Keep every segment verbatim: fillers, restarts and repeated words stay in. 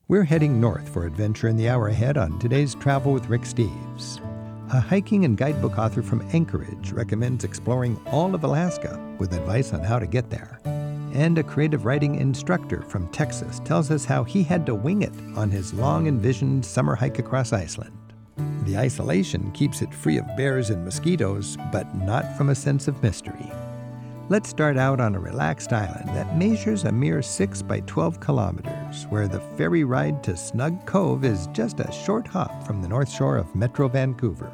We're heading north for adventure in the hour ahead on today's Travel with Rick Steves. A hiking and guidebook author from Anchorage recommends exploring all of Alaska with advice on how to get there. And a creative writing instructor from Texas tells us how he had to wing it on his long-envisioned summer hike across Iceland. The isolation keeps it free of bears and mosquitoes, but not from a sense of mystery. Let's start out on a relaxed island that measures a mere six by twelve kilometers, where the ferry ride to Snug Cove is just a short hop from the north shore of Metro Vancouver.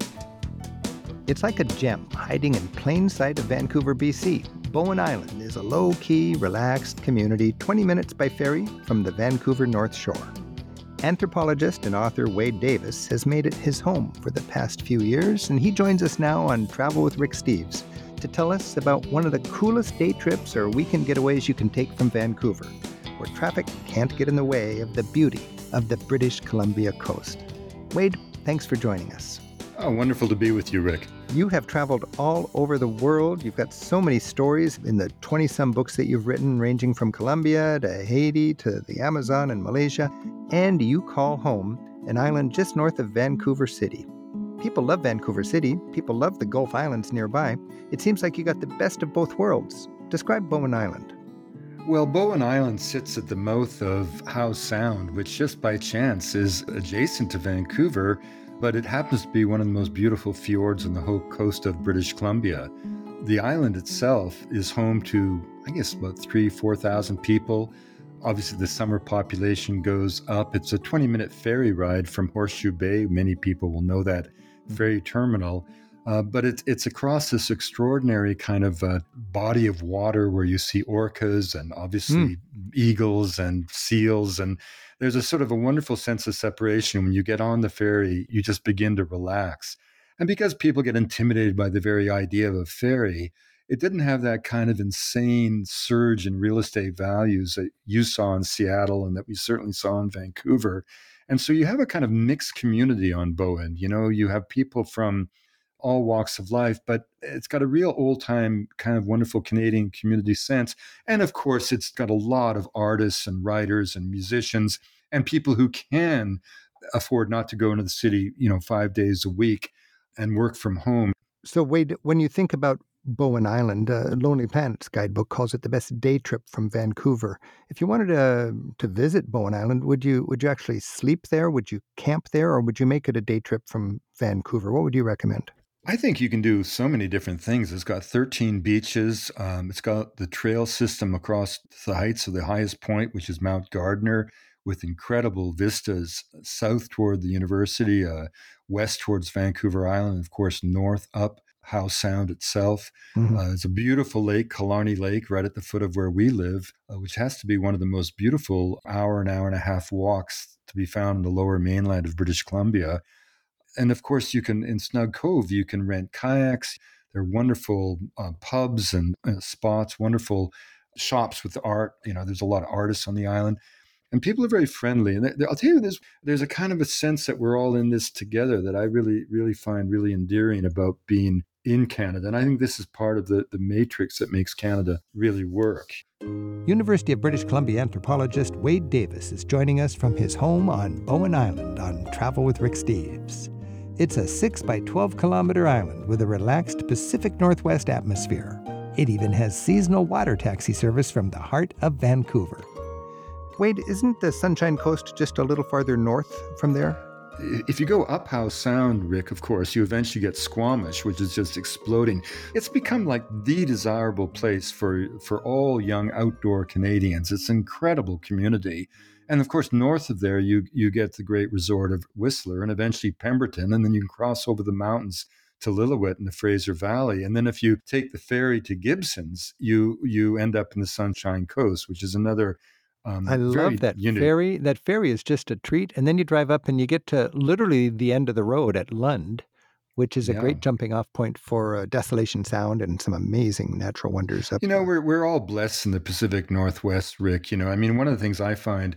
It's like a gem hiding in plain sight of Vancouver, B C. Bowen Island is a low-key, relaxed community twenty minutes by ferry from the Vancouver North Shore. Anthropologist and author Wade Davis has made it his home for the past few years, and he joins us now on Travel with Rick Steves to tell us about one of the coolest day trips or weekend getaways you can take from Vancouver, where traffic can't get in the way of the beauty of the British Columbia coast. Wade, thanks for joining us. Oh, wonderful to be with you, Rick. You have traveled all over the world. You've got so many stories in the twenty-some books that you've written, ranging from Colombia to Haiti to the Amazon and Malaysia. And you call home an island just north of Vancouver City. People love Vancouver City. People love the Gulf Islands nearby. It seems like you got the best of both worlds. Describe Bowen Island. Well, Bowen Island sits at the mouth of Howe Sound, which just by chance is adjacent to Vancouver, but it happens to be one of the most beautiful fjords on the whole coast of British Columbia. The island itself is home to, I guess, about three, four thousand people. Obviously, the summer population goes up. It's a twenty-minute ferry ride from Horseshoe Bay. Many people will know that ferry terminal. Uh, but it's it's across this extraordinary kind of uh, body of water where you see orcas and obviously mm. eagles and seals. And there's a sort of a wonderful sense of separation. When you get on the ferry, you just begin to relax. And because people get intimidated by the very idea of a ferry, it didn't have that kind of insane surge in real estate values that you saw in Seattle and that we certainly saw in Vancouver. And so you have a kind of mixed community on Bowen. You know, you have people from all walks of life, but it's got a real old-time kind of wonderful Canadian community sense. And of course, it's got a lot of artists and writers and musicians and people who can afford not to go into the city, you know, five days a week and work from home. So Wade, when you think about Bowen Island, uh, Lonely Planet's guidebook calls it the best day trip from Vancouver. If you wanted to to visit Bowen Island, would you would you actually sleep there? Would you camp there, or would you make it a day trip from Vancouver? What would you recommend? I think you can do so many different things. It's got thirteen beaches. Um, it's got the trail system across the heights of the highest point, which is Mount Gardner, with incredible vistas south toward the university, uh, west towards Vancouver Island, of course, north up Howe Sound itself. Mm-hmm. Uh, it's a beautiful lake, Killarney Lake, right at the foot of where we live, uh, which has to be one of the most beautiful hour, an hour and a half walks to be found in the lower mainland of British Columbia. And of course, you can, in Snug Cove, you can rent kayaks. There are wonderful uh, pubs and uh, spots, wonderful shops with art. You know, there's a lot of artists on the island. And people are very friendly. And they, I'll tell you, there's, there's a kind of a sense that we're all in this together that I really, really find really endearing about being in Canada. And I think this is part of the, the matrix that makes Canada really work. University of British Columbia anthropologist Wade Davis is joining us from his home on Bowen Island on Travel with Rick Steves. It's a six by twelve kilometer island with a relaxed Pacific Northwest atmosphere. It even has seasonal water taxi service from the heart of Vancouver. Wade, isn't the Sunshine Coast just a little farther north from there? If you go up Howe Sound, Rick, of course, you eventually get Squamish, which is just exploding. It's become like the desirable place for, for all young outdoor Canadians. It's an incredible community. And of course, north of there, you you get the great resort of Whistler and eventually Pemberton, and then you can cross over the mountains to Lillooet in the Fraser Valley. And then if you take the ferry to Gibsons, you you end up in the Sunshine Coast, which is another Um, I love that unique. ferry. That ferry is just a treat. And then you drive up and you get to literally the end of the road at Lund, which is a Yeah. great jumping off point for uh, Desolation Sound and some amazing natural wonders up You know, there. we're we're all blessed in the Pacific Northwest, Rick. You know, I mean, one of the things I find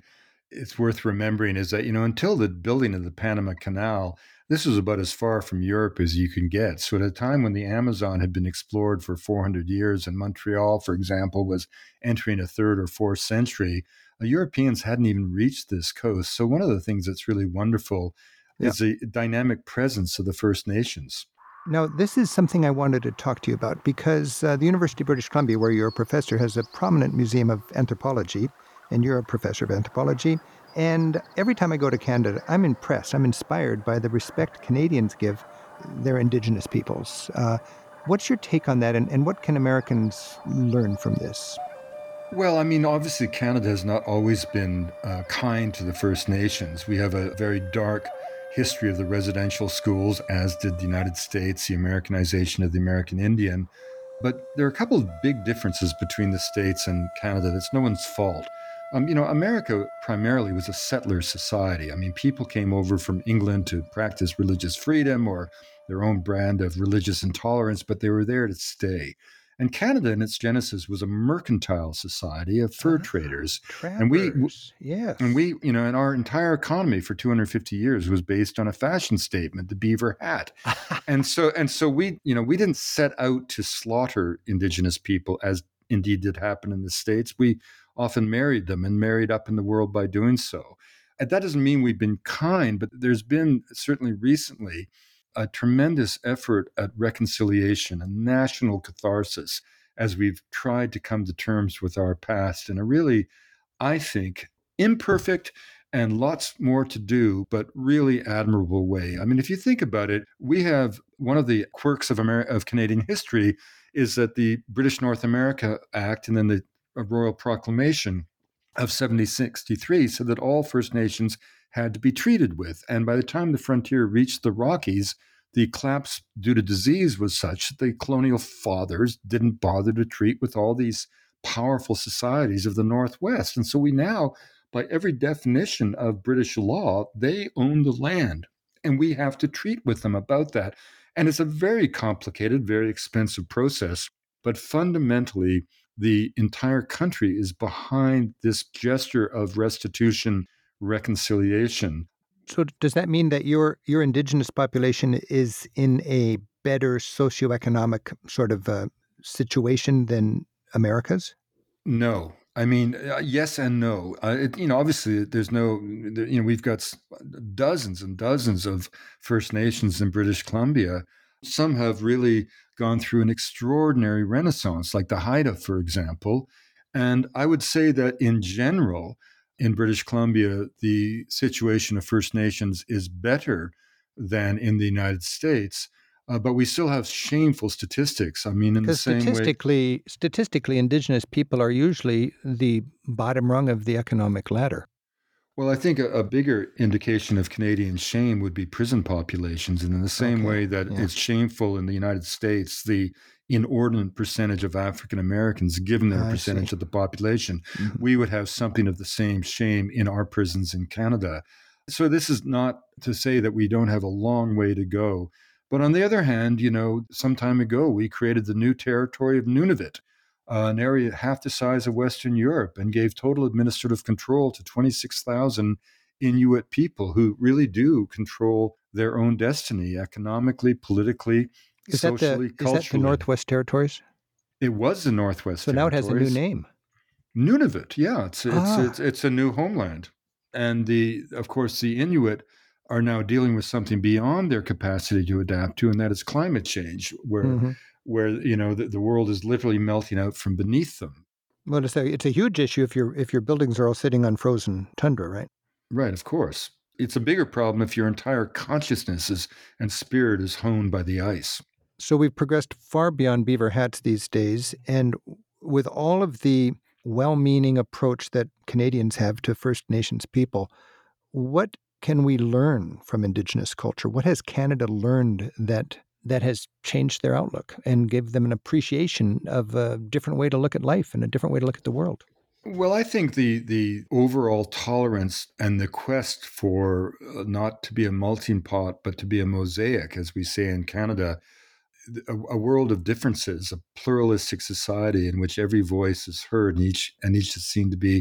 it's worth remembering is that, you know, until the building of the Panama Canal, this was about as far from Europe as you can get. So at a time when the Amazon had been explored for four hundred years and Montreal, for example, was entering a third or fourth century, uh, Europeans hadn't even reached this coast. So one of the things that's really wonderful Yeah. is the dynamic presence of the First Nations. Now, this is something I wanted to talk to you about because uh, the University of British Columbia, where you're a professor, has a prominent museum of anthropology, and you're a professor of anthropology. And every time I go to Canada, I'm impressed, I'm inspired by the respect Canadians give their Indigenous peoples. Uh, what's your take on that, and, and what can Americans learn from this? Well, I mean, obviously, Canada has not always been uh, kind to the First Nations. We have a very dark history of the residential schools, as did the United States, the Americanization of the American Indian. But there are a couple of big differences between the States and Canada that's no one's fault. Um, you know, America primarily was a settler society. I mean, people came over from England to practice religious freedom or their own brand of religious intolerance, but they were there to stay. And Canada, in its genesis, was a mercantile society of fur Ah, traders, and we trappers, and yes. we, you know, and our entire economy for two hundred fifty years was based on a fashion statement, the beaver hat. And so, and so we, you know, we didn't set out to slaughter indigenous people, as indeed did happen in the States. We often married them and married up in the world by doing so. And that doesn't mean we've been kind, but there's been certainly recently a tremendous effort at reconciliation and national catharsis as we've tried to come to terms with our past in a really, I think, imperfect and lots more to do, but really admirable way. I mean, if you think about it, we have one of the quirks of, Amer- of Canadian history is that the British North America Act and then the Royal Proclamation of seventeen sixty-three said that all First Nations had to be treated with. And by the time the frontier reached the Rockies, the collapse due to disease was such that the colonial fathers didn't bother to treat with all these powerful societies of the Northwest. And so we now, by every definition of British law, they own the land. And we have to treat with them about that. And it's a very complicated, very expensive process. But fundamentally, the entire country is behind this gesture of restitution, reconciliation. So does that mean that your your indigenous population is in a better socioeconomic sort of uh, situation than America's? No. I mean, uh, yes and no. Uh, it, you know, obviously, there's no, there, you know, we've got s- dozens and dozens of First Nations in British Columbia. Some have really gone through an extraordinary renaissance, like the Haida, for example. And I would say that in general, in British Columbia, the situation of First Nations is better than in the United States. Uh, but we still have shameful statistics. I mean, in the Because same way, statistically, statistically, indigenous people are usually the bottom rung of the economic ladder. well, I think a, a bigger indication of Canadian shame would be prison populations. And in the same Okay, way that yeah, it's shameful in the United States, the inordinate percentage of African Americans, given their I see. percentage of the population, Hmm. we would have something of the same shame in our prisons in Canada. So this is not to say that we don't have a long way to go. But on the other hand, you know, some time ago, we created the new territory of Nunavut, uh, an area half the size of Western Europe, and gave total administrative control to twenty-six thousand Inuit people who really do control their own destiny economically, politically, Is that the socially, is that the culturally. Northwest Territories? It was the Northwest So now it has a new Territories. name. Nunavut, yeah, it's it's it's Ah, it's a new homeland, and the of course the Inuit are now dealing with something beyond their capacity to adapt to, and that is climate change, where hmm. where you know the, the world is literally melting out from beneath them. Well, it's a it's a huge issue if your if your buildings are all sitting on frozen tundra, right? Right, of course. It's a bigger problem if your entire consciousness is, and spirit is honed by the ice. So we've progressed far beyond beaver hats these days, and with all of the well-meaning approach that Canadians have to First Nations people, what can we learn from Indigenous culture? What has Canada learned that that has changed their outlook and give them an appreciation of a different way to look at life and a different way to look at the world? Well, I think the the overall tolerance and the quest for uh, not to be a melting pot, but to be a mosaic, as we say in Canada, a, a world of differences, a pluralistic society in which every voice is heard and each and each is seen to be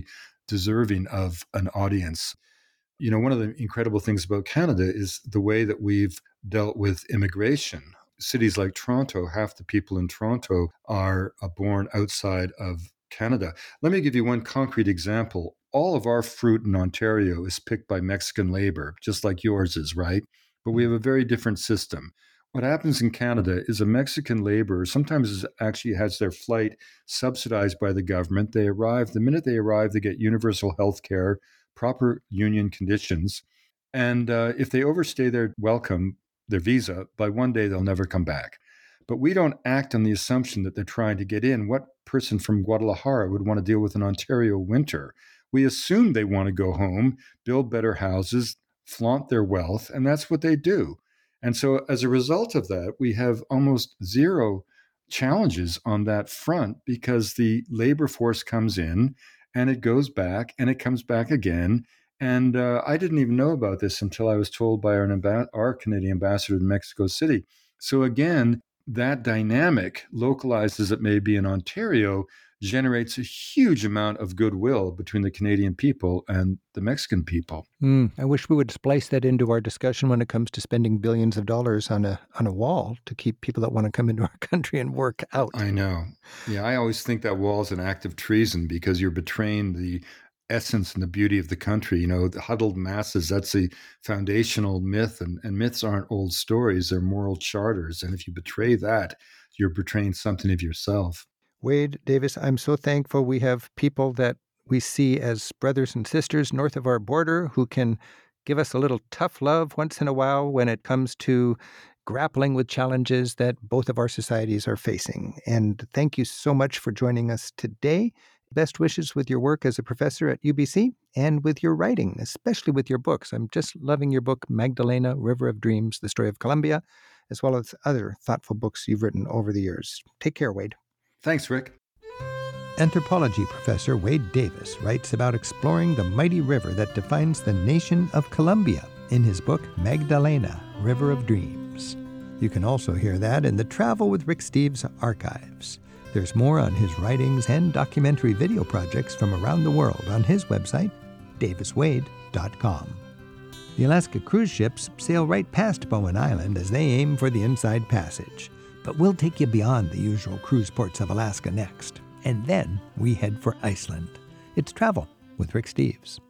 deserving of an audience. You know, one of the incredible things about Canada is the way that we've dealt with immigration. Cities like Toronto, half the people in Toronto are uh, born outside of Canada. Let me give you one concrete example. All of our fruit in Ontario is picked by Mexican labor, just like yours is, right? But we have a very different system. What happens in Canada is a Mexican laborer sometimes is actually has their flight subsidized by the government. They arrive, the minute they arrive, they get universal health care, proper union conditions. And uh, if they overstay their welcome, their visa, by one day they'll never come back. But we don't act on the assumption that they're trying to get in. What person from Guadalajara would want to deal with an Ontario winter? We assume they want to go home, build better houses, flaunt their wealth, and that's what they do. And so as a result of that, we have almost zero challenges on that front because the labor force comes in and it goes back and it comes back again. And uh, I didn't even know about this until I was told by our, amb- our Canadian ambassador in Mexico City. So again, that dynamic, localized as it may be in Ontario, generates a huge amount of goodwill between the Canadian people and the Mexican people. Mm, I wish we would splice that into our discussion when it comes to spending billions of dollars on a on a wall to keep people that want to come into our country and work out. I know. Yeah, I always think that wall is an act of treason because you're betraying the essence and the beauty of the country. You know, the huddled masses, that's the foundational myth. And, and myths aren't old stories, they're moral charters. And if you betray that, you're betraying something of yourself. Wade Davis, I'm so thankful we have people that we see as brothers and sisters north of our border who can give us a little tough love once in a while when it comes to grappling with challenges that both of our societies are facing. And thank you so much for joining us today. Best wishes with your work as a professor at U B C and with your writing, especially with your books. I'm just loving your book, Magdalena, River of Dreams, The Story of Colombia, as well as other thoughtful books you've written over the years. Take care, Wade. Thanks, Rick. Anthropology professor Wade Davis writes about exploring the mighty river that defines the nation of Colombia in his book, Magdalena, River of Dreams. You can also hear that in the Travel with Rick Steves archives. There's more on his writings and documentary video projects from around the world on his website, davis wade dot com. The Alaska cruise ships sail right past Bowen Island as they aim for the Inside Passage. But we'll take you beyond the usual cruise ports of Alaska next. And then we head for Iceland. It's Travel with Rick Steves.